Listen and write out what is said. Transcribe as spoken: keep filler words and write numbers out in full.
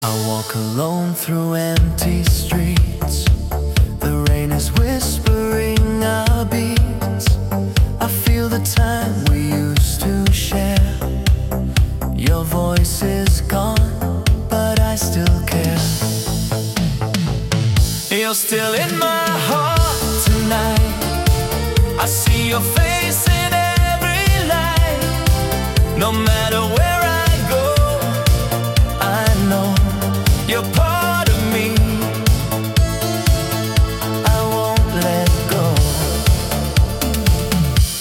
I walk alone through empty streets. The rain is whispering our beats. I feel the time we used to share. Your voice is gone, but I still care. You're still in my heart tonight. I see your face in every light. No matter